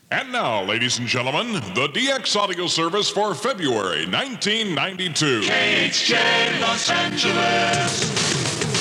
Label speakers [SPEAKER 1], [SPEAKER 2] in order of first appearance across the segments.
[SPEAKER 1] And now, ladies and gentlemen, the DX Audio Service for February 1992.
[SPEAKER 2] KHJ Los Angeles.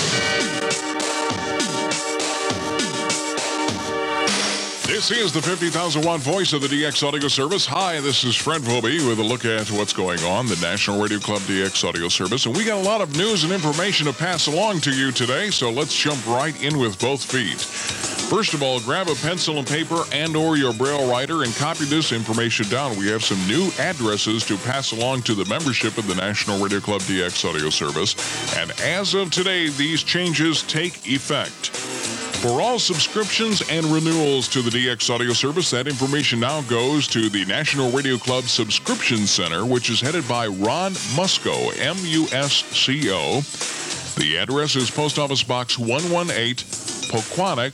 [SPEAKER 1] This is the 50,000 watt voice of the DX Audio Service. Hi, this is Fred Wilby with a look at what's going on, the National Radio Club DX Audio Service. And we got a lot of news and information to pass along to you today, so let's jump right in with both feet. First of all, grab a pencil and paper and or your Braille writer and copy this information down. We have some new addresses to pass along to the membership of the National Radio Club DX Audio Service. And as of today, these changes take effect. For all subscriptions and renewals to the DX Audio Service, that information now goes to the National Radio Club Subscription Center, which is headed by Ron Musco, M-U-S-C-O. The address is Post Office Box 118, Poquonnock,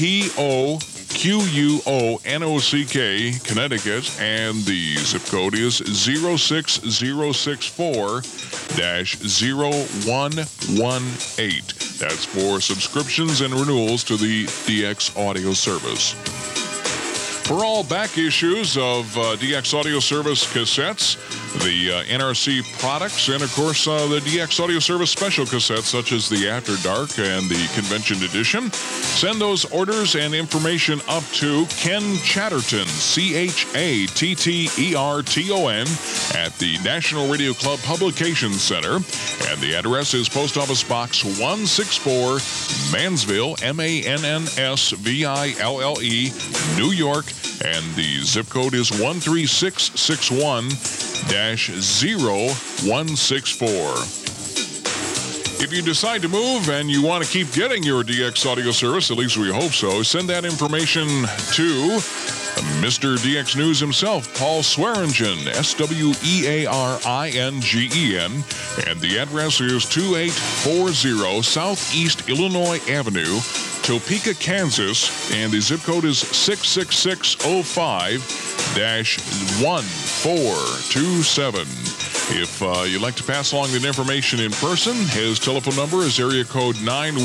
[SPEAKER 1] P-O-Q-U-O-N-O-C-K, Connecticut, and the zip code is 06064-0118. That's for subscriptions and renewals to the DX Audio Service. For all back issues of DX Audio Service cassettes, the NRC products, and, of course, the DX Audio Service special cassettes, such as the After Dark and the Convention Edition, send those orders and information up to Ken Chatterton, C-H-A-T-T-E-R-T-O-N, at the National Radio Club Publications Center. And the address is Post Office Box 164, Mansville, M-A-N-N-S-V-I-L-L-E, New York. And the zip code is 13661-0164. If you decide to move and you want to keep getting your DX Audio Service, at least we hope so, send that information to Mr. DX News himself, Paul Swearingen, S-W-E-A-R-I-N-G-E-N, and the address is 2840 Southeast Illinois Avenue, Topeka, Kansas, and the zip code is 66605-1427. If you'd like to pass along that information in person, his telephone number is area code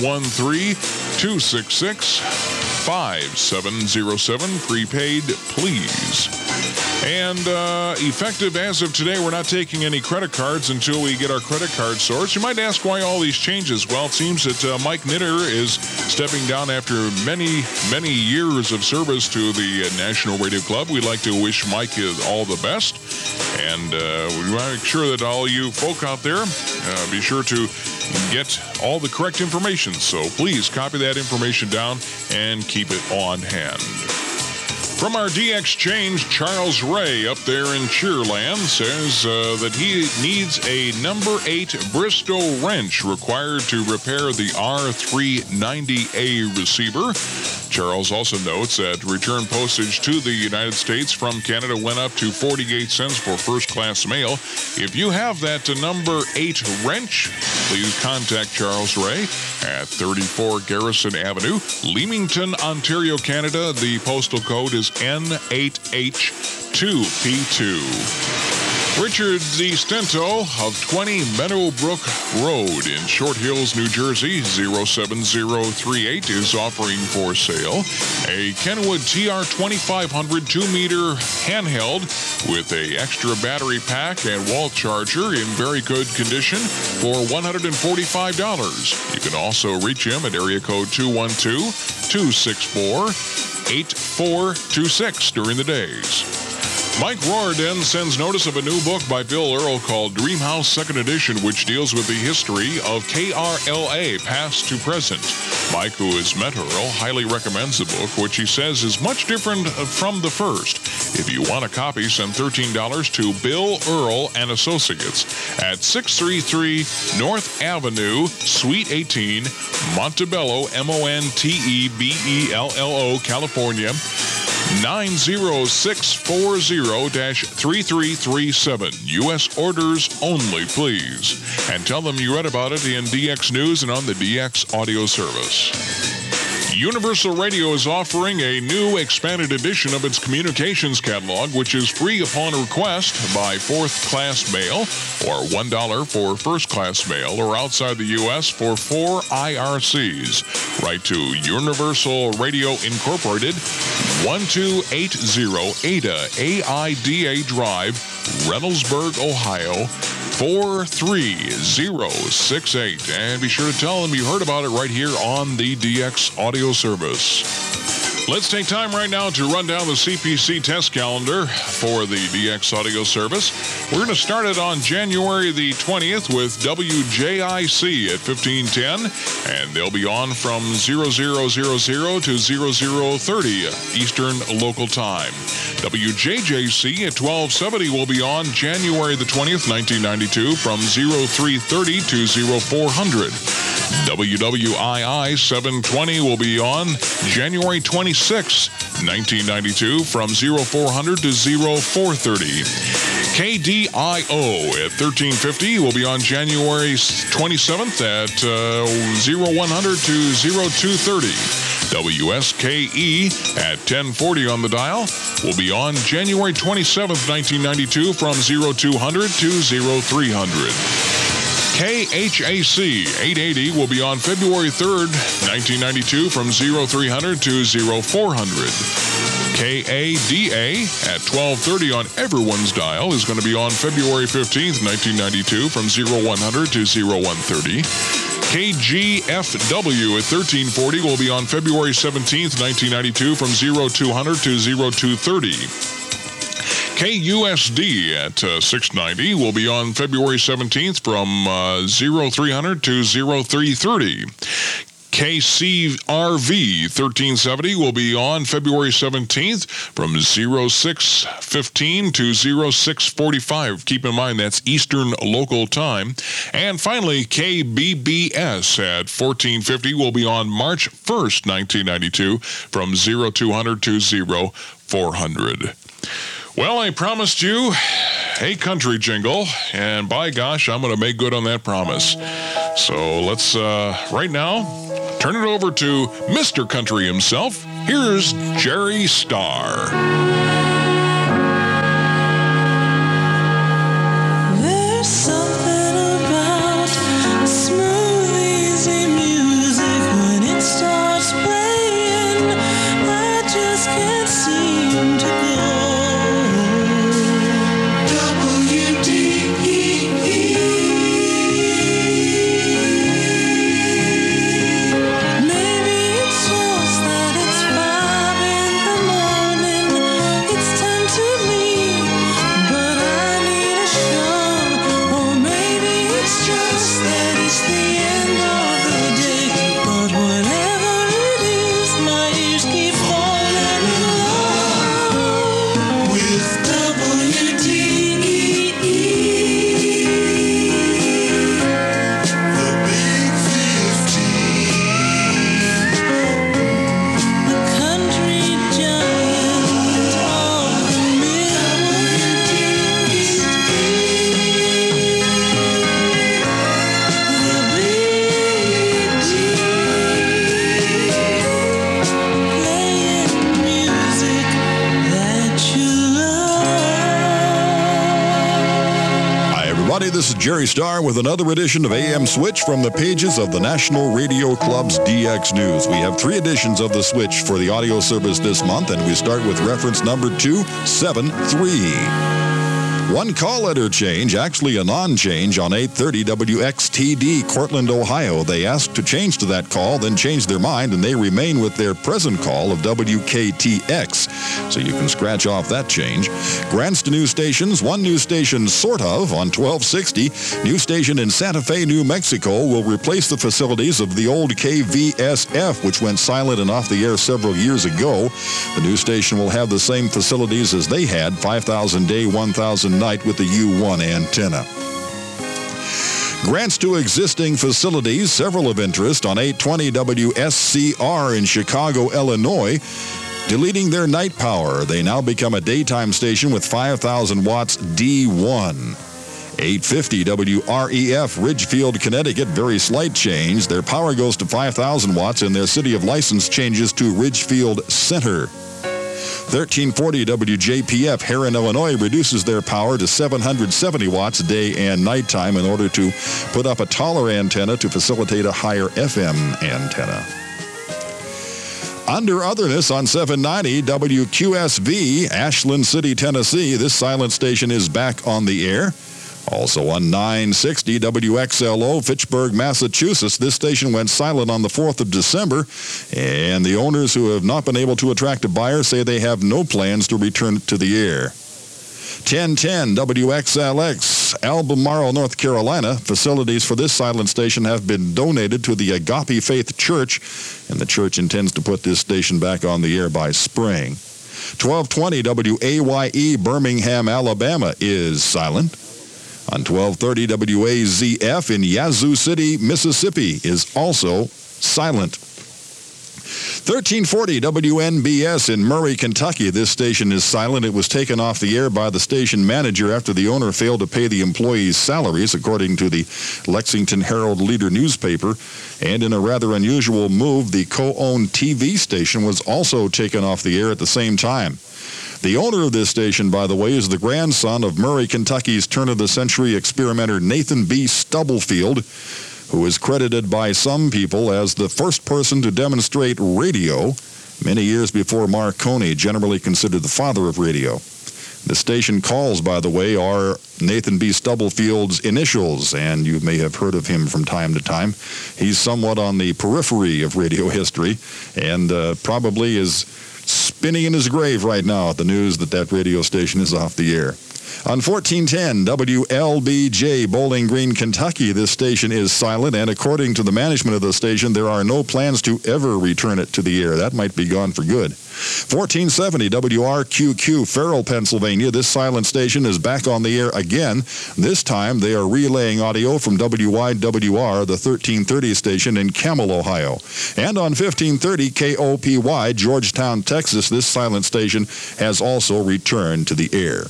[SPEAKER 1] 913-266-5707, prepaid, please. And effective as of today, we're not taking any credit cards until we get our credit card sorts. You might ask why all these changes. Well, it seems that Mike Knitter is stepping down after many, many years of service to the National Radio Club. We'd like to wish Mike all the best. And we want to make sure that all you folk out there be sure to get all the correct information. So please copy that information down and keep it on hand. From our DX Change, Charles Ray up there in Cheerland says that he needs a number 8 Bristow wrench required to repair the R390A receiver. Charles also notes that return postage to the United States from Canada went up to 48 cents for first-class mail. If you have that number 8 wrench, please contact Charles Ray at 34 Garrison Avenue, Leamington, Ontario, Canada. The postal code is N8H2P2. Richard DiStento of 20 Meadowbrook Road in Short Hills, New Jersey, 07038 is offering for sale a Kenwood TR2500 2-meter handheld with a extra battery pack and wall charger in very good condition for $145. You can also reach him at area code 212-264-8426 during the days. Mike Roarden sends notice of a new book by Bill Earl called Dreamhouse 2nd Edition, which deals with the history of KRLA, past to present. Mike, who has met Earl, highly recommends the book, which he says is much different from the first. If you want a copy, send $13 to Bill Earl and Associates at 633 North Avenue, Suite 18, Montebello, Montebello, California, 90640-3337. U.S. orders only, please. And tell them you read about it in DX News and on the DX Audio Service. Universal Radio is offering a new expanded edition of its communications catalog, which is free upon request by fourth-class mail, or $1 for first-class mail, or outside the U.S. for 4 IRCs. Write to Universal Radio Incorporated, 1280 Ada, AIDA Drive, Reynoldsburg, Ohio, 43068. And be sure to tell them you heard about it right here on the DX Audio Service. Let's take time right now to run down the CPC test calendar for the DX Audio Service. We're going to start it on January the 20th with WJIC at 1510, and they'll be on from 0000 to 0030 Eastern Local Time. WJJC at 1270 will be on January the 20th, 1992, from 0330 to 0400. WWII 720 will be on January 26, 1992, from 0400 to 0430. KDIO at 1350 will be on January 27th at 0100 to 0230. WSKE at 1040 on the dial will be on January 27th, 1992, from 0200 to 0300. KHAC 880 will be on February 3rd, 1992, from 0300 to 0400. KADA at 1230 on everyone's dial is going to be on February 15th, 1992, from 0100 to 0130. KGFW at 1340 will be on February 17th, 1992, from 0200 to 0230. KUSD at 690 will be on February 17th from 0300 to 0330. KCRV 1370 will be on February 17th from 0615 to 0645. Keep in mind that's Eastern Local Time. And finally, KBBS at 1450 will be on March 1st, 1992 from 0200 to 0400. Well, I promised you a country jingle, and by gosh, I'm going to make good on that promise. So let's, right now, turn it over to Mr. Country himself. Here's Jerry Starr.
[SPEAKER 3] There's something about smooth, easy music when it starts playing. I just can't seem to go.
[SPEAKER 4] This is Jerry Starr with another edition of AM Switch from the pages of the National Radio Club's DX News. We have 3 editions of the Switch for the audio service this month, and we start with reference number 273. One call letter change, actually a non-change, on 830 WXTD, Cortland, Ohio. They asked to change to that call, then changed their mind, and they remain with their present call of WKTX. So you can scratch off that change. Grants to new stations. One new station, sort of, on 1260. New station in Santa Fe, New Mexico, will replace the facilities of the old KVSF, which went silent and off the air several years ago. The new station will have the same facilities as they had, 5,000 day, 1,000 night with the U1 antenna. Grants to existing facilities, several of interest, on 820 WSCR in Chicago, Illinois. Deleting their night power, they now become a daytime station with 5,000 watts D1. 850 WREF, Ridgefield, Connecticut, very slight change. Their power goes to 5,000 watts and their city of license changes to Ridgefield Center. 1340 WJPF, Heron, Illinois, reduces their power to 770 watts day and nighttime in order to put up a taller antenna to facilitate a higher FM antenna. Under otherness on 790 WQSV, Ashland City, Tennessee, this silent station is back on the air. Also on 960 WXLO, Fitchburg, Massachusetts. This station went silent on the 4th of December, and the owners who have not been able to attract a buyer say they have no plans to return it to the air. 1010 WXLX, Albemarle, North Carolina. Facilities for this silent station have been donated to the Agape Faith Church, and the church intends to put this station back on the air by spring. 1220 WAYE, Birmingham, Alabama is silent. On 1230 WAZF in Yazoo City, Mississippi is also silent. 1340 WNBS in Murray, Kentucky. This station is silent. It was taken off the air by the station manager after the owner failed to pay the employees' salaries, according to the Lexington Herald Leader newspaper. And in a rather unusual move, the co-owned TV station was also taken off the air at the same time. The owner of this station, by the way, is the grandson of Murray, Kentucky's turn-of-the-century experimenter Nathan B. Stubblefield, who is credited by some people as the first person to demonstrate radio many years before Marconi, generally considered the father of radio. The station calls, by the way, are Nathan B. Stubblefield's initials, and you may have heard of him from time to time. He's somewhat on the periphery of radio history, and probably is spinning in his grave right now at the news that radio station is off the air. On 1410 WLBJ, Bowling Green, Kentucky, this station is silent, and according to the management of the station, there are no plans to ever return it to the air. That might be gone for good. 1470 WRQQ, Farrell, Pennsylvania. This silent station is back on the air again. This time they are relaying audio from WYWR, the 1330 station in Camel, Ohio. And on 1530 KOPY, Georgetown, Texas, this silent station has also returned to the air.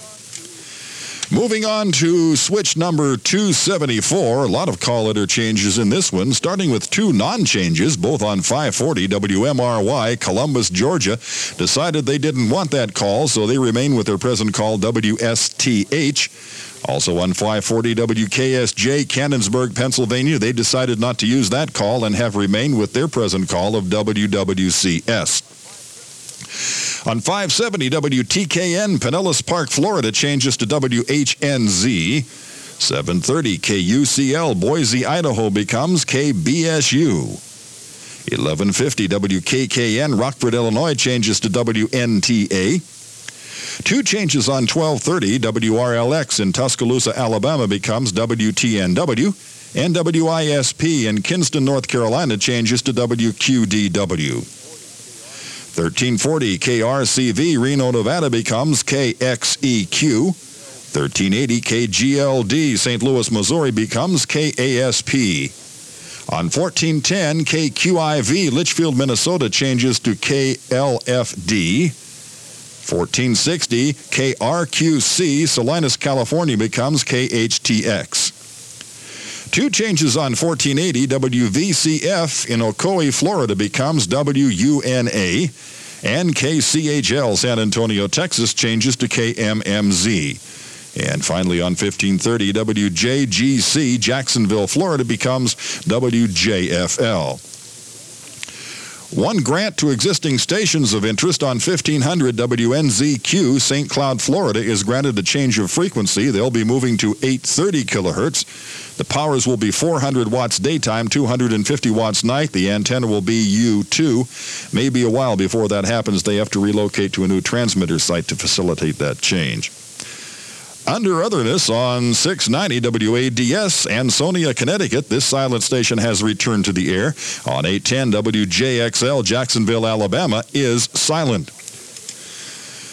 [SPEAKER 4] Moving on to switch number 274, a lot of call letter changes in this one, starting with two non-changes, both on 540 WMRY, Columbus, Georgia, decided they didn't want that call, so they remain with their present call, WSTH. Also on 540 WKSJ, Cannonsburg, Pennsylvania, they decided not to use that call and have remained with their present call of WWCS. On 570 WTKN, Pinellas Park, Florida, changes to WHNZ. 730 KUCL, Boise, Idaho, becomes KBSU. 1150 WKKN, Rockford, Illinois, changes to WNTA. Two changes on 1230 WRLX in Tuscaloosa, Alabama, becomes WTNW. And WISP in Kinston, North Carolina, changes to WQDW. 1340 KRCV, Reno, Nevada, becomes KXEQ. 1380 KGLD, St. Louis, Missouri, becomes KASP. On 1410 KQIV, Litchfield, Minnesota, changes to KLFD. 1460 KRQC, Salinas, California, becomes KHTX. Two changes on 1480 WVCF in Ocoee, Florida, becomes WUNA, and KCHL, San Antonio, Texas, changes to KMMZ. And finally on 1530 WJGC, Jacksonville, Florida, becomes WJFL. One grant to existing stations of interest on 1500 WNZQ, St. Cloud, Florida, is granted a change of frequency. They'll be moving to 830 kilohertz. The powers will be 400 watts daytime, 250 watts night. The antenna will be U2. Maybe a while before that happens. They have to relocate to a new transmitter site to facilitate that change. Under otherness on 690 WADS, Ansonia, Connecticut, this silent station has returned to the air. On 810 WJXL, Jacksonville, Alabama, is silent.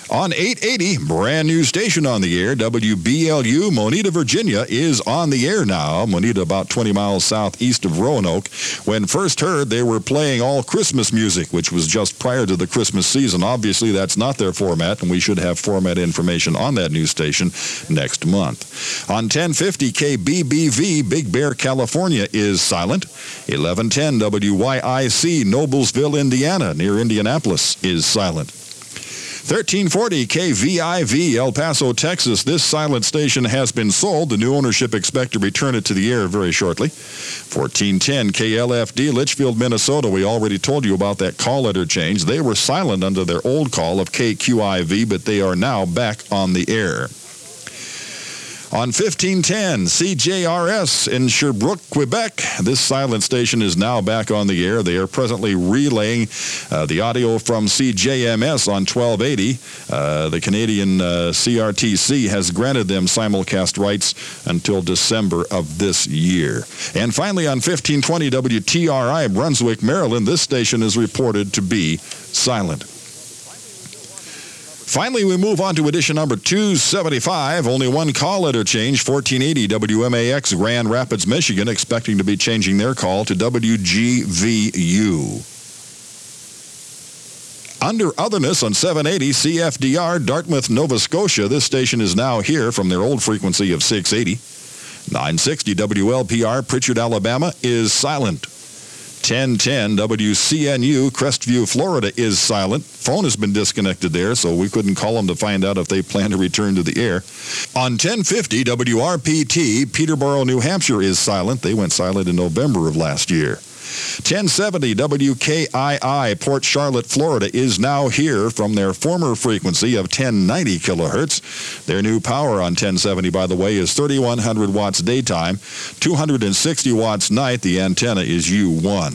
[SPEAKER 4] On 880, brand new station on the air, WBLU, Moneta, Virginia, is on the air now. Moneta, about 20 miles southeast of Roanoke. When first heard, they were playing all Christmas music, which was just prior to the Christmas season. Obviously, that's not their format, and we should have format information on that new station next month. On 1050, KBBV, Big Bear, California, is silent. 1110, WYIC, Noblesville, Indiana, near Indianapolis, is silent. 1340 KVIV, El Paso, Texas. This silent station has been sold. The new ownership expect to return it to the air very shortly. 1410 KLFD, Litchfield, Minnesota. We already told you about that call letter change. They were silent under their old call of KQIV, but they are now back on the air. On 1510, CJRS in Sherbrooke, Quebec. This silent station is now back on the air. They are presently relaying the audio from CJMS on 1280. The Canadian CRTC has granted them simulcast rights until December of this year. And finally, on 1520 WTRI, Brunswick, Maryland, this station is reported to be silent. Finally, we move on to edition number 275. Only one call letter change. 1480 WMAX, Grand Rapids, Michigan, expecting to be changing their call to WGVU. Under otherness on 780 CFDR, Dartmouth, Nova Scotia. This station is now here from their old frequency of 680. 960 WLPR, Pritchard, Alabama, is silent. 1010 WCNU, Crestview, Florida, is silent. Phone has been disconnected there, so we couldn't call them to find out if they plan to return to the air. On 1050 WRPT, Peterborough, New Hampshire, is silent. They went silent in November of last year. 1070 WKII, Port Charlotte, Florida, is now here from their former frequency of 1090 kilohertz. Their new power on 1070, by the way, is 3,100 watts daytime, 260 watts night. The antenna is U1.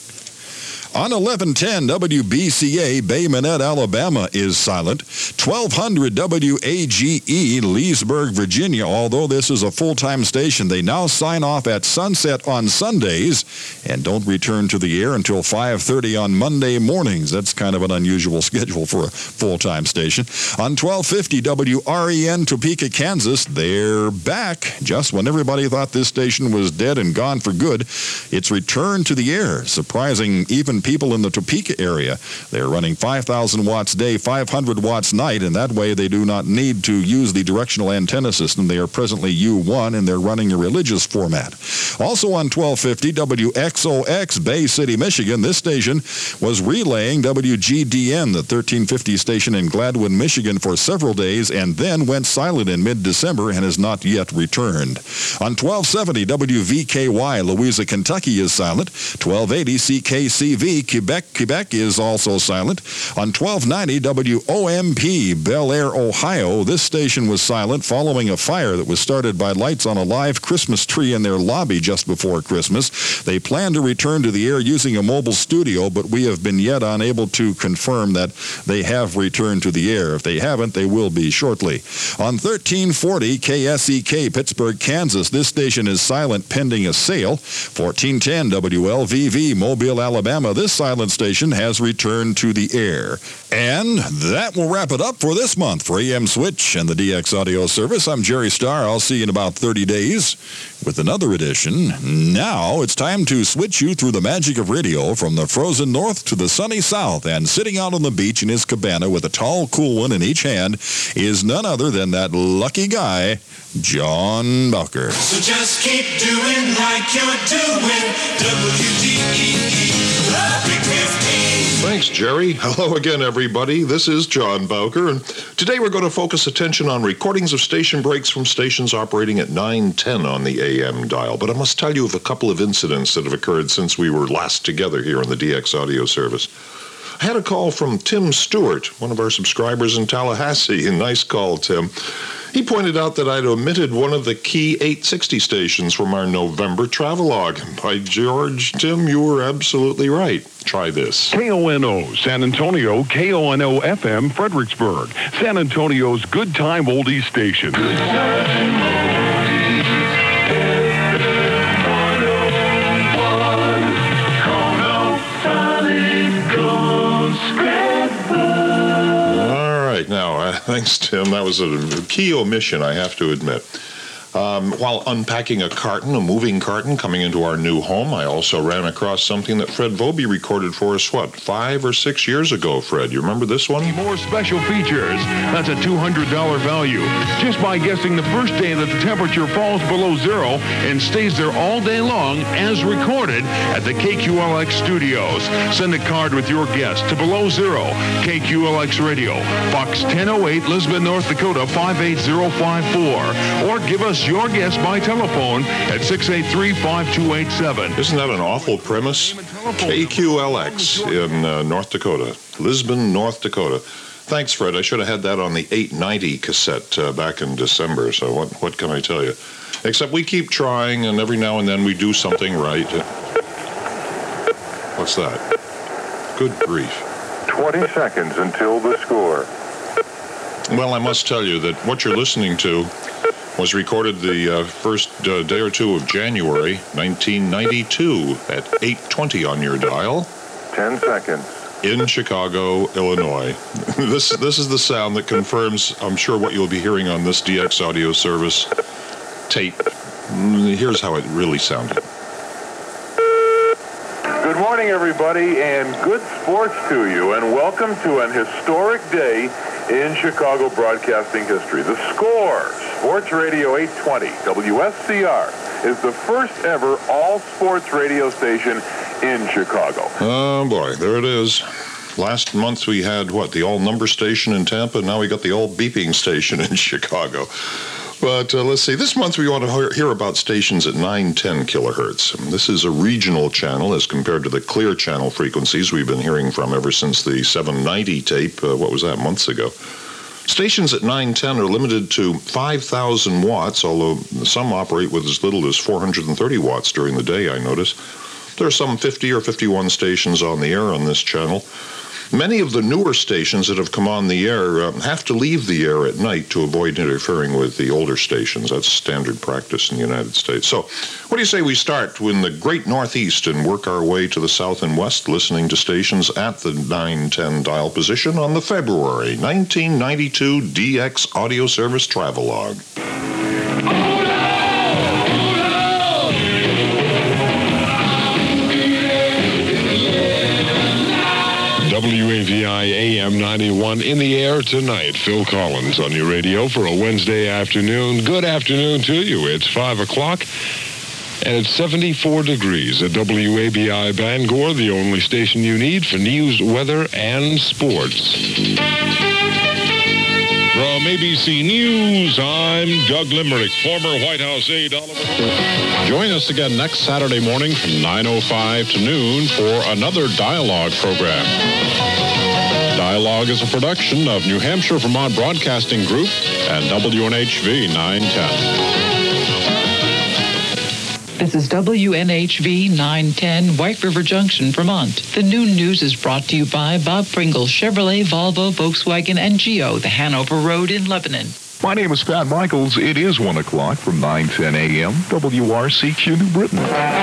[SPEAKER 4] On 1110 WBCA, Bay Minette, Alabama, is silent. 1200 WAGE, Leesburg, Virginia. Although this is a full-time station, they now sign off at sunset on Sundays and don't return to the air until 5:30 on Monday mornings. That's kind of an unusual schedule for a full-time station. On 1250 WREN, Topeka, Kansas, they're back. Just when everybody thought this station was dead and gone for good, it's returned to the air, surprising even people in the Topeka area. They're running 5,000 watts day, 500 watts night, and that way they do not need to use the directional antenna system. They are presently U1, and they're running a religious format. Also on 1250 WXOX, Bay City, Michigan, this station was relaying WGDN, the 1350 station in Gladwin, Michigan, for several days, and then went silent in mid-December and has not yet returned. On 1270 WVKY, Louisa, Kentucky, is silent. 1280 CKCV, Quebec is also silent. On 1290 WOMP, Bel Air, Ohio, this station was silent following a fire that was started by lights on a live Christmas tree in their lobby just before Christmas. They plan to return to the air using a mobile studio, but we have been yet unable to confirm that they have returned to the air. If they haven't, they will be shortly. On 1340 KSEK, Pittsburgh, Kansas, this station is silent pending a sale. 1410 WLVV, Mobile, Alabama, this silent station has returned to the air. And that will wrap it up for this month. For AM Switch and the DX Audio Service, I'm Jerry Starr. I'll see you in about 30 days with another edition. Now it's time to switch you through the magic of radio from the frozen north to the sunny south. And sitting out on the beach in his cabana with a tall, cool one in each hand is none other than that lucky guy, John Bowker.
[SPEAKER 2] So just keep doing like you're doing. WDEE, the Big 15.
[SPEAKER 5] Thanks, Jerry. Hello again, everybody. This is John Bowker, and today we're going to focus attention on recordings of station breaks from stations operating at 910 on the AM dial. But I must tell you of a couple of incidents that have occurred since we were last together here on the DX Audio Service. I had a call from Tim Stewart, one of our subscribers in Tallahassee. A nice call, Tim. He pointed out that I'd omitted one of the key 860 stations from our November travelogue. By George, Tim, you were absolutely right. Try this.
[SPEAKER 6] KONO, San Antonio, KONO FM, Fredericksburg, San Antonio's Good Time Oldies station.
[SPEAKER 2] Good time oldies, KONO, solid gold, Scrapbook.
[SPEAKER 5] All right, now, Thanks, Tim. That was a key omission, I have to admit. While unpacking a moving carton, coming into our new home, I also ran across something that Fred Vobie recorded for us, 5 or 6 years ago, Fred? You remember this one?
[SPEAKER 6] More special features. That's a $200 value. Just by guessing the first day that the temperature falls below zero and stays there all day long, as recorded at the KQLX studios. Send a card with your guess to Below Zero, KQLX Radio, Box 1008, Lisbon, North Dakota, 58054. Or give us your guess by telephone at 683-5287.
[SPEAKER 5] Isn't that an awful premise? KQLX in North Dakota, Lisbon, North Dakota. Thanks, Fred. I should have had that on the 890 cassette back in December, so what can I tell you? Except we keep trying, and every now and then we do something right. What's that? Good grief.
[SPEAKER 6] 20 seconds until the score.
[SPEAKER 5] Well, I must tell you that what you're listening to was recorded the first day or two of January 1992 at 8:20 on your dial.
[SPEAKER 6] 10 seconds.
[SPEAKER 5] In Chicago, Illinois. This is the sound that confirms, I'm sure, what you'll be hearing on this DX audio service tape. Here's how it really sounded.
[SPEAKER 6] Good morning, everybody, and good sports to you, and welcome to an historic day in Chicago broadcasting history. The Score, Sports Radio 820, WSCR, is the first ever all-sports radio station in Chicago.
[SPEAKER 5] Oh, boy, there it is. Last month we had, the all-number station in Tampa, and now we got the all-beeping station in Chicago. But let's see, this month we want to hear about stations at 910 kilohertz. This is a regional channel as compared to the clear channel frequencies we've been hearing from ever since the 790 tape, months ago. Stations at 910 are limited to 5,000 watts, although some operate with as little as 430 watts during the day, I notice. There are some 50 or 51 stations on the air on this channel. Many of the newer stations that have come on the air have to leave the air at night to avoid interfering with the older stations. That's standard practice in the United States. So, what do you say we start in the great Northeast and work our way to the South and West, listening to stations at the 910 dial position on the February 1992 DX Audio Service Travelogue.
[SPEAKER 7] WAVI AM 91 in the air tonight. Phil Collins on your radio for a Wednesday afternoon. Good afternoon to you. It's 5 o'clock and it's 74 degrees at WABI Bangor, the only station you need for news, weather, and sports. From ABC News, I'm Doug Limerick, former White House aide Oliver.
[SPEAKER 8] Join us again next Saturday morning from 9:05 to noon for another Dialogue program. Dialogue is a production of New Hampshire Vermont Broadcasting Group and WNHV 910.
[SPEAKER 9] This is WNHV 910, White River Junction, Vermont. The noon news is brought to you by Bob Pringle, Chevrolet, Volvo, Volkswagen, and Geo, the Hanover Road in Lebanon.
[SPEAKER 6] My name is Pat Michaels. It is 1 o'clock from 9:10 a.m. WRCQ New Britain.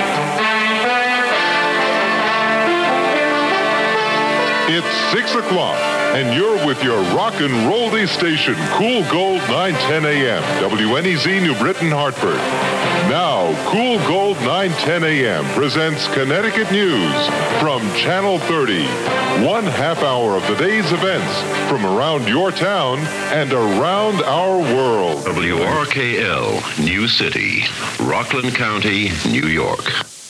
[SPEAKER 10] It's 6 o'clock, and you're with your rock and roll-y station, Cool Gold 910 a.m., WNEZ New Britain, Hartford. Now, Cool Gold 910 a.m. presents Connecticut News from Channel 30. 1/2 hour of the day's events from around your town and around our world.
[SPEAKER 11] WRKL, New City, Rockland County, New York.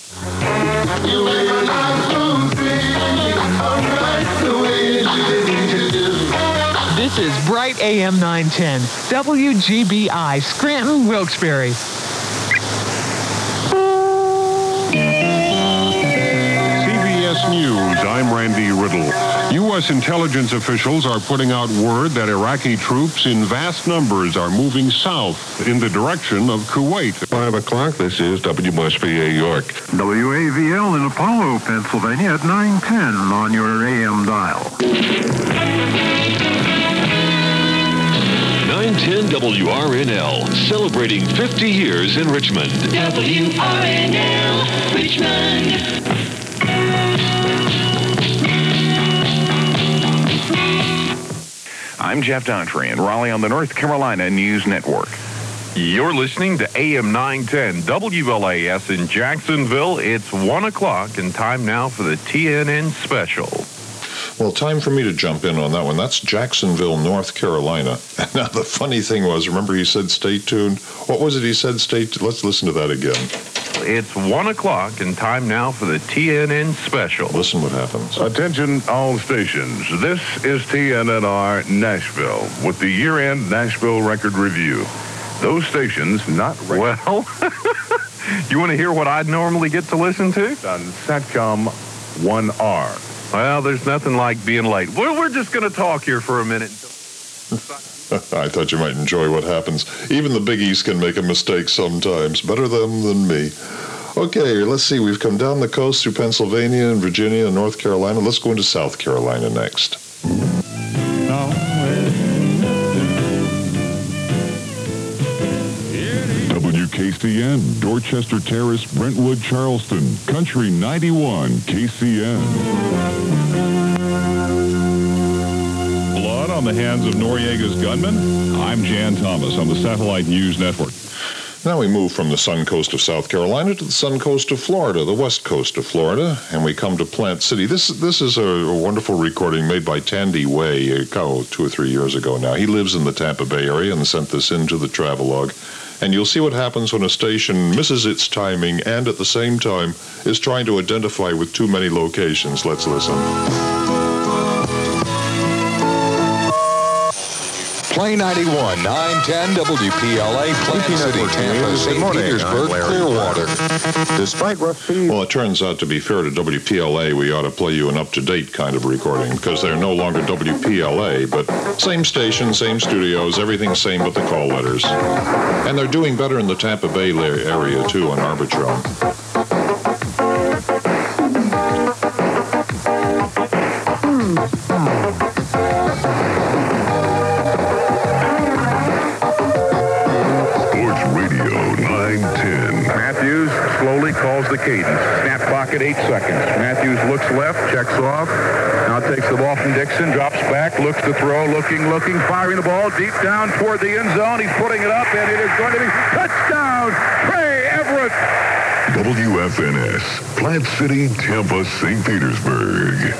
[SPEAKER 12] This is Bright AM 910, WGBI, Scranton, Wilkes-Barre.
[SPEAKER 7] CBS News, I'm Randy Riddle. U.S. intelligence officials are putting out word that Iraqi troops in vast numbers are moving south in the direction of Kuwait.
[SPEAKER 13] 5 o'clock, this is WSBA York.
[SPEAKER 14] WAVL in Apollo, Pennsylvania at 910 on your AM dial.
[SPEAKER 11] 910 WRNL, celebrating 50 years in Richmond.
[SPEAKER 3] WRNL, Richmond.
[SPEAKER 15] I'm Jeff Daughtry in Raleigh on the North Carolina News Network.
[SPEAKER 16] You're listening to AM 910 WLAS in Jacksonville. It's 1 o'clock and time now for the TNN Special.
[SPEAKER 5] Well, time for me to jump in on that one. That's Jacksonville, North Carolina. Now, the funny thing was, remember he said stay tuned? What was it he said? Let's listen to that again.
[SPEAKER 16] It's 1 o'clock and time now for the TNN Special.
[SPEAKER 5] Listen what happens.
[SPEAKER 10] Attention all stations. This is TNNR Nashville with the year-end Nashville Record Review. Those stations not
[SPEAKER 16] Well, you want to hear what I'd normally get to listen to?
[SPEAKER 10] on Satcom 1R.
[SPEAKER 16] Well, there's nothing like being late. We're just going to talk here for a minute.
[SPEAKER 5] I thought you might enjoy what happens. Even the biggies can make a mistake sometimes. Better them than me. Okay, let's see. We've come down the coast through Pennsylvania and Virginia and North Carolina. Let's go into South Carolina next.
[SPEAKER 10] WKCN, Dorchester Terrace, Brentwood, Charleston, Country 91, KCN.
[SPEAKER 8] Blood on the hands of Noriega's gunmen? I'm Jan Thomas on the Satellite News Network.
[SPEAKER 5] Now we move from the sun coast of South Carolina to the sun coast of Florida, the west coast of Florida, and we come to Plant City. This is a wonderful recording made by Tandy Way 2 or 3 years ago now. He lives in the Tampa Bay area and sent this into the Travelogue. And you'll see what happens when a station misses its timing and at the same time is trying to identify with too many locations. Let's listen.
[SPEAKER 17] Play 91, 910 WPLA, Plant City, Tampa, St. Petersburg, Clearwater.
[SPEAKER 5] Despite rough speed. Well, it turns out, to be fair to WPLA, we ought to play you an up-to-date kind of recording because they're no longer WPLA, but same station, same studios, everything same but the call letters. And they're doing better in the Tampa Bay area, too, on Arbitron.
[SPEAKER 6] Calls the cadence. Snap clock at 8 seconds. Matthews looks left, checks off. Now takes the ball from Dixon, drops back, looks to throw, looking, firing the ball deep down toward the end zone. He's putting it up, and it is going to be touchdown, Trey Everett.
[SPEAKER 10] WFNS, Plant City, Tampa, St. Petersburg.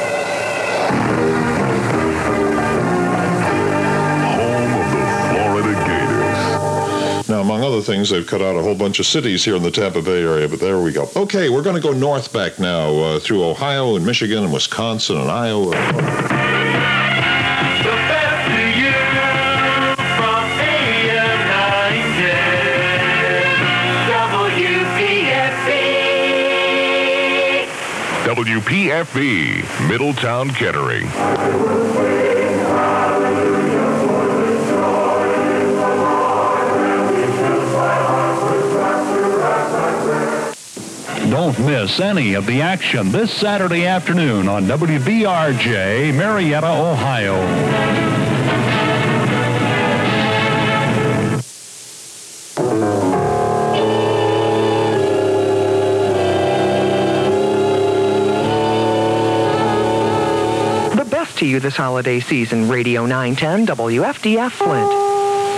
[SPEAKER 5] Now, among other things, they've cut out a whole bunch of cities here in the Tampa Bay area, but there we go. Okay, we're going to go north back now through Ohio and Michigan and Wisconsin and Iowa.
[SPEAKER 10] WPFB, Middletown, Kettering.
[SPEAKER 18] Don't miss any of the action this Saturday afternoon on WBRJ, Marietta, Ohio.
[SPEAKER 19] The best to you this holiday season, Radio 910 WFDF Flint.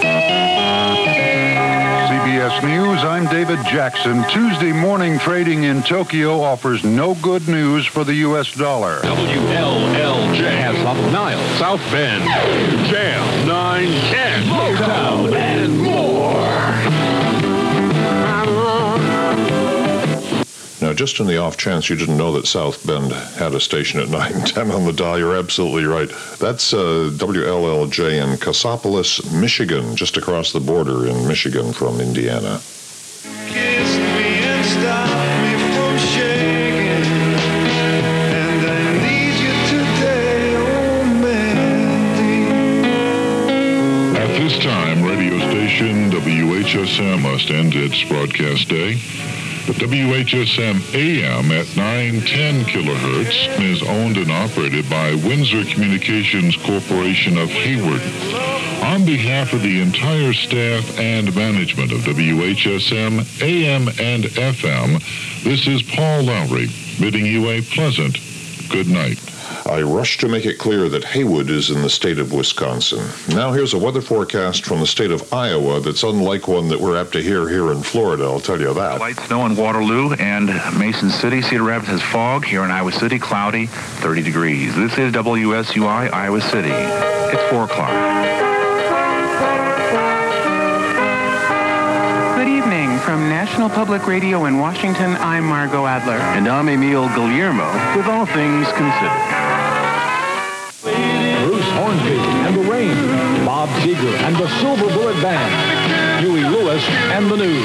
[SPEAKER 20] CBS News, I'm David Jackson. Tuesday morning trading in Tokyo offers no good news for the U.S. dollar.
[SPEAKER 6] WLLJ has Up Nile, South Bend, Jam 910, Motown, and more.
[SPEAKER 5] Now, just in the off chance you didn't know that South Bend had a station at 910 on the dial, you're absolutely right. That's WLLJ in Cassopolis, Michigan, just across the border in Michigan from Indiana.
[SPEAKER 2] Kiss me and stop me from shaking, and I need you today, oh Mandy.
[SPEAKER 10] At this time, radio station WHSM must end its broadcast day. WHSM AM at 910 kilohertz is owned and operated by Windsor Communications Corporation of Hayward. On behalf of the entire staff and management of WHSM AM and FM, this is Paul Lowry bidding you a pleasant good night.
[SPEAKER 5] I rush to make it clear that Haywood is in the state of Wisconsin. Now here's a weather forecast from the state of Iowa that's unlike one that we're apt to hear here in Florida, I'll tell you that.
[SPEAKER 15] Light snow in Waterloo and Mason City. Cedar Rapids has fog. Here in Iowa City, cloudy, 30 degrees. This is WSUI, Iowa City. It's 4 o'clock.
[SPEAKER 12] Good evening. From National Public Radio in Washington, I'm Margot Adler.
[SPEAKER 21] And I'm Emil Guillermo with All Things Considered.
[SPEAKER 22] Bruce Hornsby and the Rain, Bob Seger and the Silver Bullet Band, Huey Lewis and the News.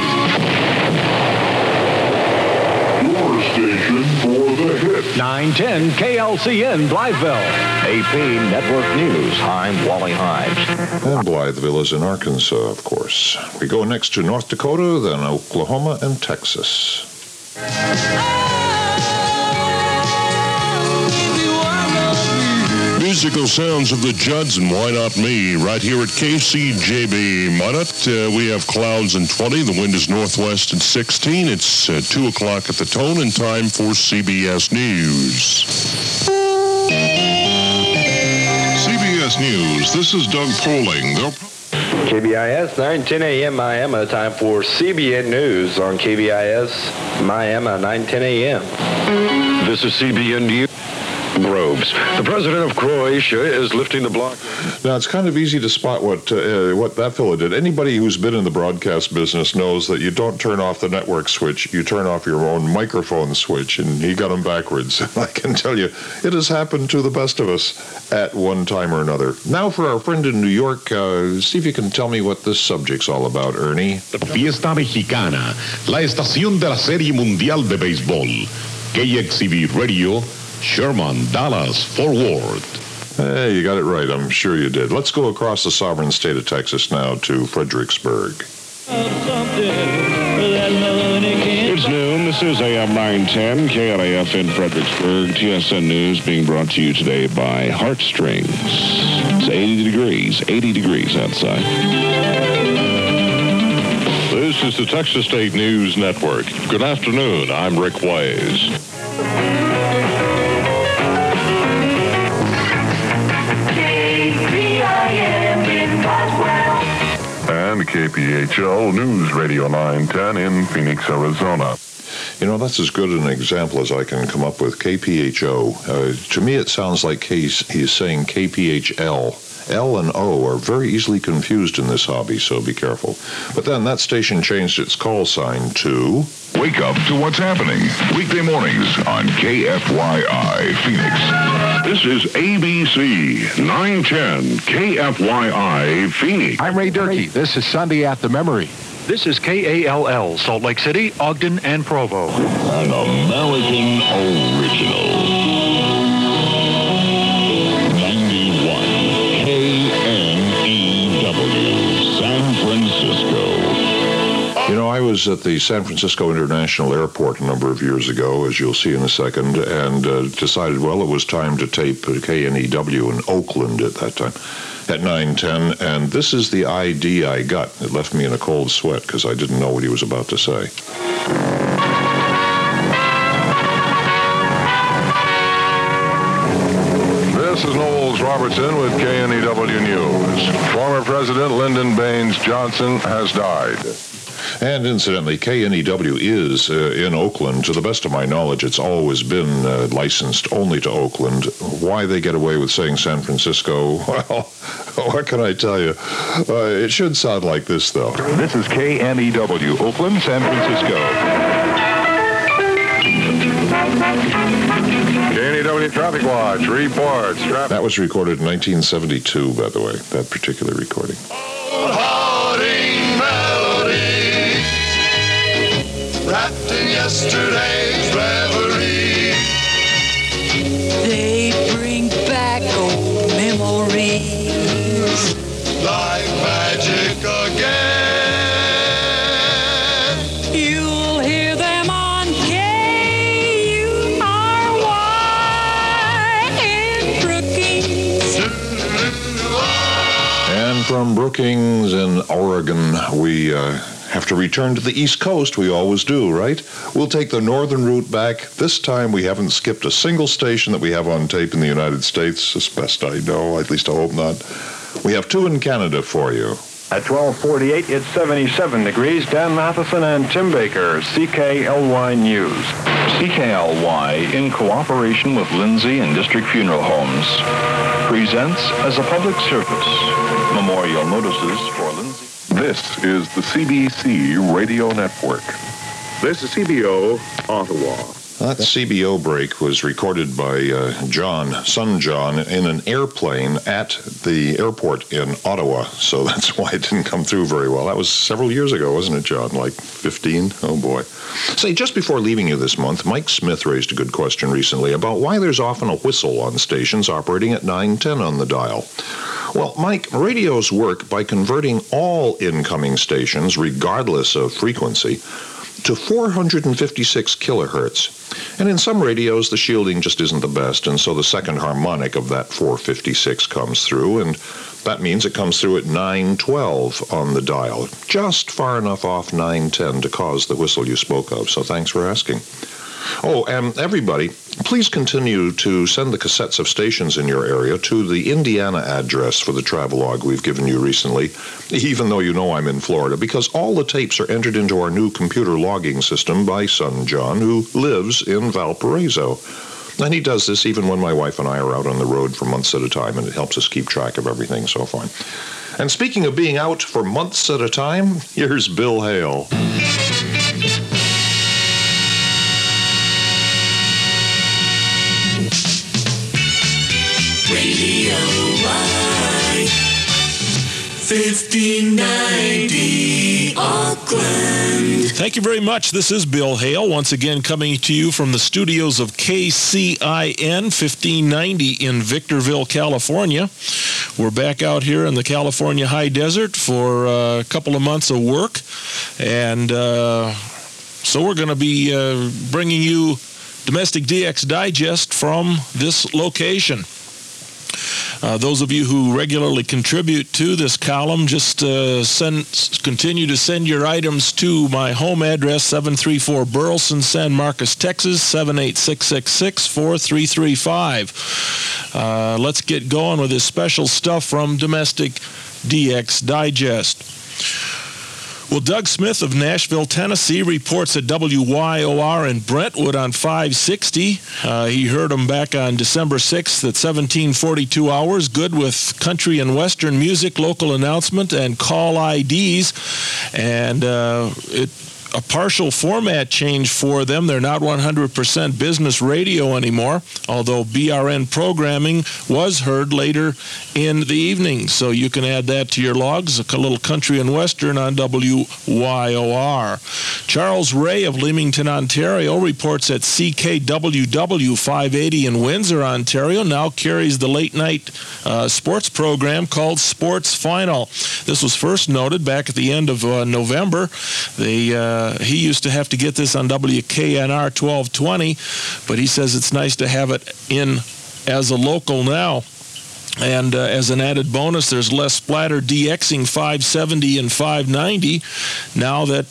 [SPEAKER 10] Your station for the hit.
[SPEAKER 22] 910 KLCN Blytheville.
[SPEAKER 17] AP Network News. I'm Wally Hives.
[SPEAKER 5] And Blytheville is in Arkansas, of course. We go next to North Dakota, then Oklahoma and Texas.
[SPEAKER 7] Musical sounds of the Judds and Why Not Me right here at KCJB Minot. We have clouds and 20. The wind is northwest at 16. It's 2 o'clock at the tone and time for CBS News. CBS News, this is Doug Poling.
[SPEAKER 23] KBIS 910 AM Miami, time for CBN News on KBIS Miami 910 AM.
[SPEAKER 13] This is CBN News. Robes. The president of Croatia is lifting the block.
[SPEAKER 5] Now, it's kind of easy to spot what that fellow did. Anybody who's been in the broadcast business knows that you don't turn off the network switch. You turn off your own microphone switch, and he got them backwards. I can tell you, it has happened to the best of us at one time or another. Now for our friend in New York, see if you can tell me what this subject's all about, Ernie.
[SPEAKER 24] Fiesta Mexicana, la estación de la Serie Mundial de Béisbol. KXCB Radio, Sherman, Dallas, Fort Worth.
[SPEAKER 5] Hey, you got it right. I'm sure you did. Let's go across the sovereign state of Texas now to Fredericksburg.
[SPEAKER 6] It's noon. This is AM 910, KLAF in Fredericksburg. TSN News being brought to you today by Heartstrings. It's 80 degrees outside.
[SPEAKER 10] This is the Texas State News Network. Good afternoon. I'm Rick Wise. And KPHL News Radio 910 in Phoenix, Arizona.
[SPEAKER 5] You know, that's as good an example as I can come up with. KPHO. To me, it sounds like he's saying KPHL. L and O are very easily confused in this hobby, so be careful. But then that station changed its call sign to...
[SPEAKER 10] Wake up to what's happening. Weekday mornings on KFYI Phoenix. This is ABC 910 KFYI Phoenix.
[SPEAKER 22] I'm Ray Durkee. This is Sunday at the Memory.
[SPEAKER 25] This is KALL, Salt Lake City, Ogden, and Provo.
[SPEAKER 11] An American original. 91 KNEW, San Francisco.
[SPEAKER 5] You know, I was at the San Francisco International Airport a number of years ago, as you'll see in a second, and decided, well, it was time to tape KNEW in Oakland at that time, at 9:10, and this is the ID I got. It left me in a cold sweat because I didn't know what he was about to say.
[SPEAKER 10] This is Knowles Robertson with KNEW News. Former President Lyndon Baines Johnson has died.
[SPEAKER 5] And incidentally, KNEW is in Oakland. To the best of my knowledge, it's always been licensed only to Oakland. Why they get away with saying San Francisco, well, what can I tell you? It should sound like this, though.
[SPEAKER 10] This is KNEW, Oakland, San Francisco. KNEW Traffic Watch reports.
[SPEAKER 5] That was recorded in 1972, by the way, that particular recording.
[SPEAKER 2] Wrapped in yesterday's reverie,
[SPEAKER 3] they bring back old memories
[SPEAKER 2] like magic again.
[SPEAKER 3] You'll hear them on KURY in Brookings.
[SPEAKER 5] And from Brookings in Oregon, we have to return to the East Coast. We always do, right? We'll take the northern route back. This time we haven't skipped a single station that we have on tape in the United States, as best I know. At least I hope not. We have 2 in Canada for you.
[SPEAKER 1] At 12:48, it's 77 degrees. Dan Matheson and Tim Baker, CKLY News.
[SPEAKER 4] CKLY, in cooperation with Lindsay and District Funeral Homes, presents as a public service memorial notices for Lindsay.
[SPEAKER 10] This is the CBC Radio Network. This is CBO, Ottawa.
[SPEAKER 5] That CBO break was recorded by Son John, in an airplane at the airport in Ottawa, so that's why it didn't come through very well. That was several years ago, wasn't it, John? Like 15? Oh, boy. Say, just before leaving you this month, Mike Smith raised a good question recently about why there's often a whistle on stations operating at 910 on the dial. Well, Mike, radios work by converting all incoming stations, regardless of frequency, to 456 kilohertz. And in some radios, the shielding just isn't the best, and so the second harmonic of that 456 comes through, and that means it comes through at 912 on the dial, just far enough off 910 to cause the whistle you spoke of, so thanks for asking. Oh, and everybody, please continue to send the cassettes of stations in your area to the Indiana address for the travelogue we've given you recently, even though you know I'm in Florida, because all the tapes are entered into our new computer logging system by Son John, who lives in Valparaiso. And he does this even when my wife and I are out on the road for months at a time, and it helps us keep track of everything so far. And speaking of being out for months at a time, here's Bill Hale.
[SPEAKER 3] Radio Y 1590 Auckland.
[SPEAKER 9] Thank you very much. This is Bill Hale, once again coming to you from the studios of KCIN 1590 in Victorville, California. We're back out here in the California high desert for a couple of months of work, and so we're going to be bringing you Domestic DX Digest from this location. Those of you who regularly contribute to this column, just continue to send your items to my home address, 734 Burleson, San Marcos, Texas, 78666-4335. Let's get going with this special stuff from Domestic DX Digest. Well, Doug Smith of Nashville, Tennessee, reports at WYOR in Brentwood on 560. He heard him back on December 6th at 1742 hours, good with country and western music, local announcement, and call IDs. And a partial format change for them. They're not 100% business radio anymore, although BRN programming was heard later in the evening. So you can add that to your logs, a little country and western on WYOR. Charles Ray of Leamington, Ontario, reports at CKWW 580 in Windsor, Ontario, now carries the late-night sports program called Sports Final. This was first noted back at the end of November. He used to have to get this on WKNR 1220, but he says it's nice to have it in as a local now. And as an added bonus, there's less splatter DXing 570 and 590 now that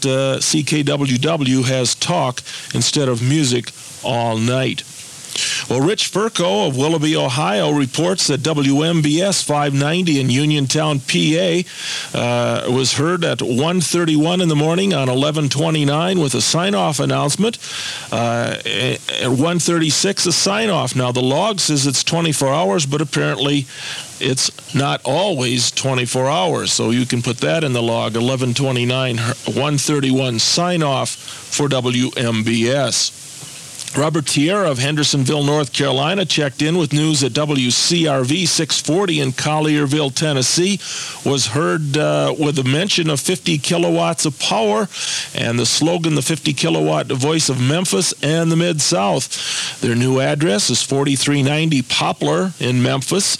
[SPEAKER 9] CKWW has talk instead of music all night. Well, Rich Furco of Willoughby, Ohio, reports that WMBS 590 in Uniontown, PA, was heard at 1:31 in the morning on 11/29 with a sign-off announcement. At 1:36, a sign-off. Now, the log says it's 24 hours, but apparently it's not always 24 hours, so you can put that in the log. 11:29, 1:31 sign-off for WMBS. Robert Tierra of Hendersonville, North Carolina, checked in with news at WCRV 640 in Collierville, Tennessee, was heard with a mention of 50 kilowatts of power and the slogan, the 50 kilowatt voice of Memphis and the Mid-South. Their new address is 4390 Poplar in Memphis,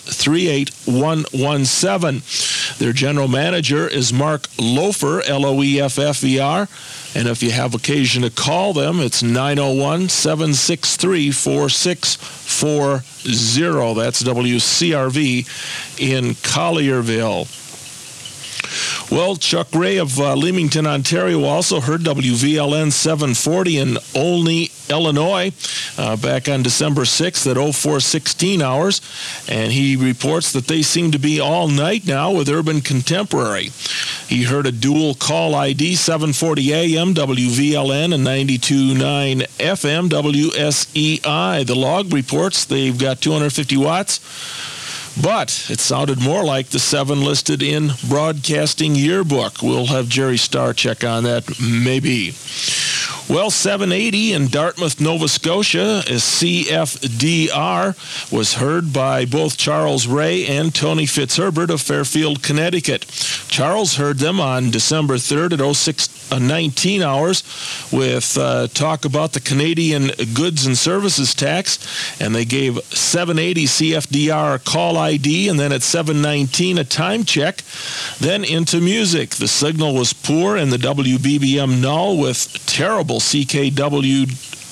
[SPEAKER 9] 38117. Their general manager is Mark Loeffer, Loeffer, and if you have occasion to call them, it's 901-763-4640. That's WCRV in Collierville. Well, Chuck Ray of Leamington, Ontario, also heard WVLN 740 in Olney, Illinois, back on December 6th at 04:16 hours, and he reports that they seem to be all night now with Urban Contemporary. He heard a dual call ID 740 AM WVLN and 92.9 FM WSEI. The log reports they've got 250 watts. But it sounded more like the 7 listed in Broadcasting Yearbook. We'll have Jerry Starr check on that, maybe. Well, 780 in Dartmouth, Nova Scotia, is CFDR, was heard by both Charles Ray and Tony Fitzherbert of Fairfield, Connecticut. Charles heard them on December 3rd at 06:19 hours with talk about the Canadian Goods and Services Tax, and they gave 780 CFDR a call ID, and then at 7:19 a time check, then into music. The signal was poor in the WBBM null with terrible CKLW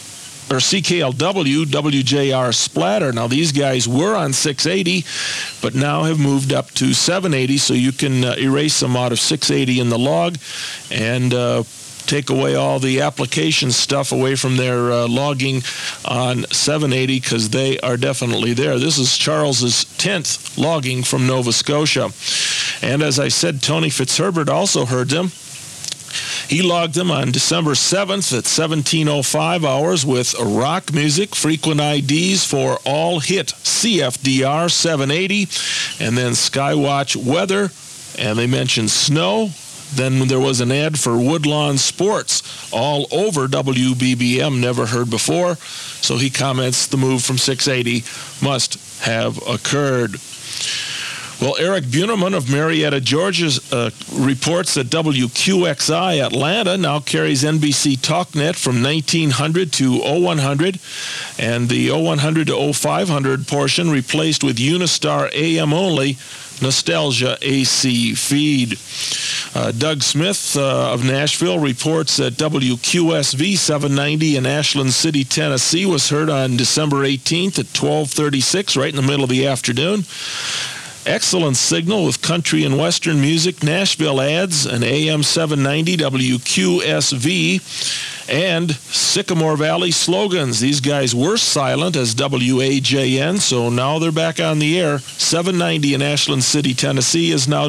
[SPEAKER 9] WJR splatter. Now these guys were on 680, but now have moved up to 780, so you can erase them out of 680 in the log and take away all the application stuff away from their logging on 780, because they are definitely there. This is Charles's 10th logging from Nova Scotia. And as I said, Tony Fitzherbert also heard them. He logged them on December 7th at 17:05 hours with rock music, frequent IDs for all hit CFDR 780, and then Skywatch weather, and they mentioned snow. Then there was an ad for Woodlawn Sports all over WBBM, never heard before. So he comments the move from 680 must have occurred. Well, Eric Buneman of Marietta, Georgia, reports that WQXI Atlanta now carries NBC TalkNet from 1900 to 0100, and the 0100 to 0500 portion replaced with Unistar AM only Nostalgia AC feed. Doug Smith of Nashville reports that WQSV 790 in Ashland City, Tennessee was heard on December 18th at 12:36, right in the middle of the afternoon. Excellent signal with country and western music. Nashville ads, an AM 790 WQSV, and Sycamore Valley slogans. These guys were silent as WAJN, so now they're back on the air. 790 in Ashland City, Tennessee is now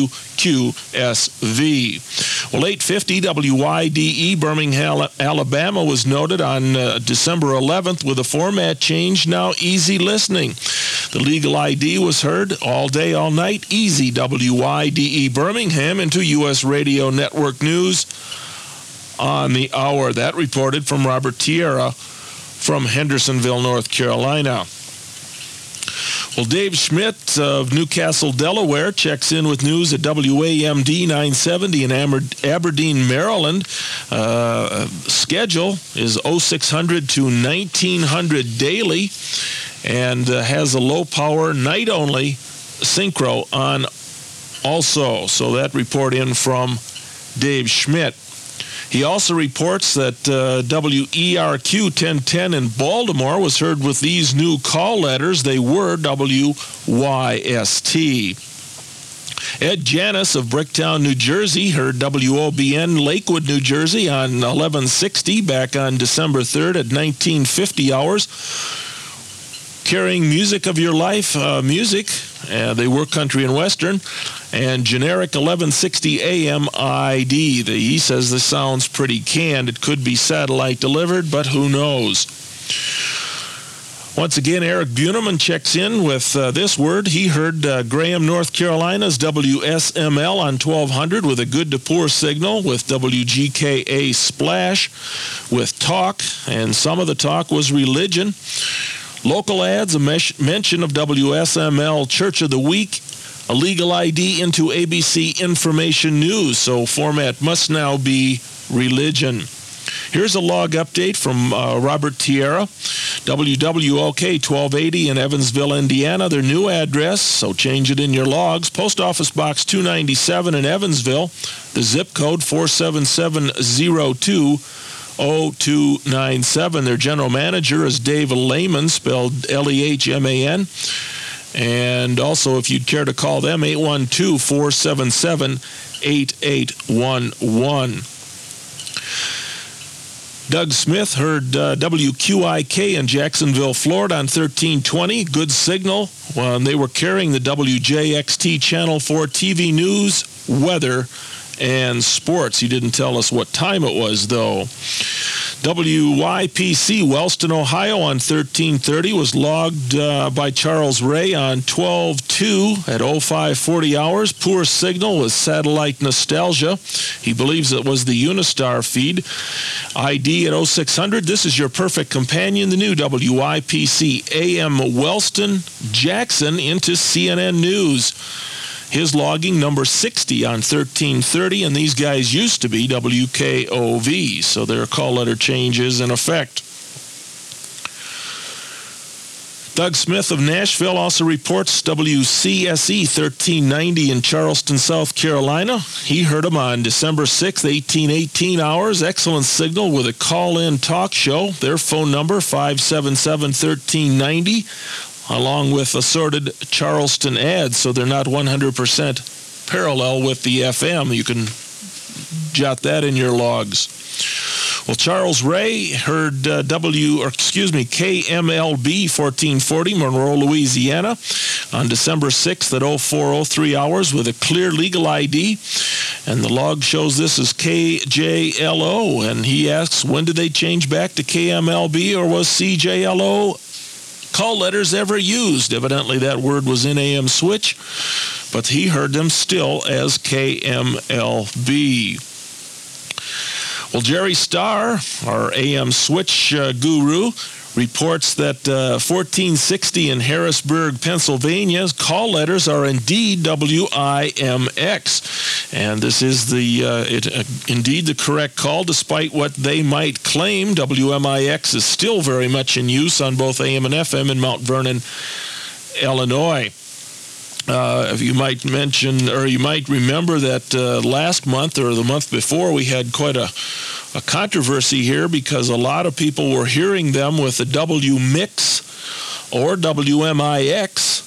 [SPEAKER 9] WQSV. Well, 850 WYDE Birmingham, Alabama was noted on December 11th with a format change, now easy listening. The legal ID was heard all day, all night. Easy WYDE Birmingham into U.S. Radio Network News on the hour. That reported from Robert Tierra from Hendersonville, North Carolina. Well, Dave Schmidt of Newcastle, Delaware, checks in with news at WAMD 970 in Aberdeen, Maryland. Schedule is 0600 to 1900 daily, and has a low-power, night-only synchro on also. So that report in from Dave Schmidt. He also reports that WERQ 1010 in Baltimore was heard with these new call letters. They were WYST. Ed Janis of Bricktown, New Jersey, heard WOBN Lakewood, New Jersey on 1160 back on December 3rd at 1950 hours. Carrying Music of Your Life music. They were country and western. And generic 1160 AM ID. He says this sounds pretty canned. It could be satellite delivered, but who knows? Once again, Eric Buneman checks in with this word. He heard Graham, North Carolina's WSML on 1200 with a good to poor signal, with WGKA Splash with talk, and some of the talk was religion. Local ads, a mention of WSML Church of the Week, a legal ID into ABC Information News, so format must now be religion. Here's a log update from Robert Tierra. WWOK 1280 in Evansville, Indiana, their new address, so change it in your logs. Post Office Box 297 in Evansville, the zip code 47702. 0297. Their general manager is Dave Lehman, spelled Lehman. And also, if you'd care to call them, 812-477 8811. Doug Smith heard WQIK in Jacksonville, Florida on 1320. Good signal when they were carrying the WJXT Channel 4 TV news, weather, and sports. He didn't tell us what time it was, though. WYPC, Wellston, Ohio on 1330 was logged by Charles Ray on 12/2 at 0540 hours. Poor signal with satellite nostalgia. He believes it was the Unistar feed. ID at 0600. This is your perfect companion, the new WYPC AM Wellston Jackson into CNN News. His logging number 60 on 1330, and these guys used to be WKOV, so their call letter change is in effect. Doug Smith of Nashville also reports WCSE 1390 in Charleston, South Carolina. He heard him on December 6th, 1818 hours. Excellent signal with a call-in talk show. Their phone number, 577-1390. Along with assorted Charleston ads, so they're not 100% parallel with the FM. You can jot that in your logs. Well, Charles Ray heard KMLB 1440, Monroe, Louisiana, on December 6th at 0403 hours with a clear legal ID, and the log shows this as KJLO, and he asks, when did they change back to KMLB, or was CJLO call letters ever used? Evidently that word was in AM switch, but he heard them still as KMLB. Well, Jerry Starr, our AM switch guru, reports that 1460 in Harrisburg, Pennsylvania's call letters are indeed WIMX. And this is indeed the correct call, despite what they might claim. WMIX is still very much in use on both AM and FM in Mount Vernon, Illinois. You might mention, or you might remember that last month or the month before, we had quite a controversy here because a lot of people were hearing them with the WMIX or WMIX,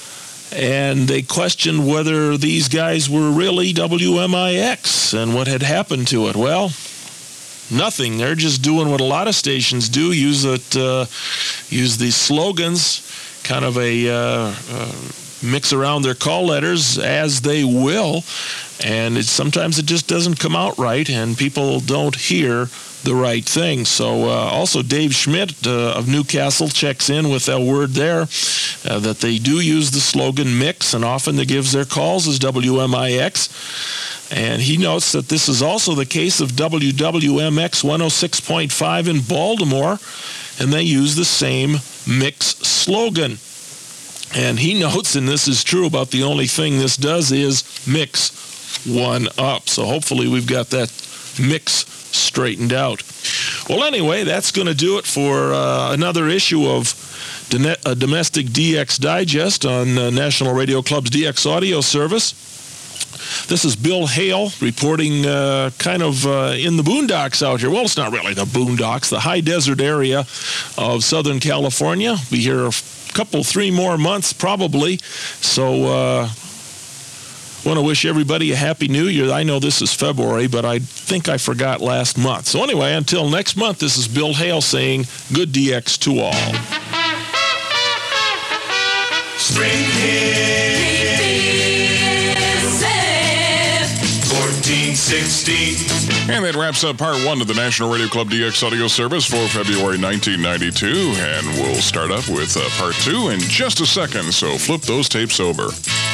[SPEAKER 9] and they questioned whether these guys were really WMIX and what had happened to it. Well, nothing. They're just doing what a lot of stations do, use these slogans, kind of a mix around their call letters as they will, and sometimes it just doesn't come out right, and people don't hear the right thing. So also Dave Schmidt of Newcastle checks in with that word there, that they do use the slogan mix, and often they gives their calls as WMIX. And he notes that this is also the case of WWMX 106.5 in Baltimore, and they use the same mix slogan. And he notes, and this is true, about the only thing this does is mix one up. So hopefully we've got that mix straightened out. Well, anyway, that's going to do it for another issue of Domestic DX Digest on National Radio Club's DX audio service. This is Bill Hale reporting kind of in the boondocks out here. Well, it's not really the boondocks, the high desert area of Southern California. Be here a couple, 3 more months probably. So want to wish everybody a Happy New Year. I know this is February, but I think I forgot last month. So anyway, until next month, this is Bill Hale saying good DX to all.
[SPEAKER 3] Spring Kiss 1460.
[SPEAKER 8] And that wraps up part 1 of the National Radio Club DX audio service for February 1992. And we'll start up with part 2 in just a second, so flip those tapes over.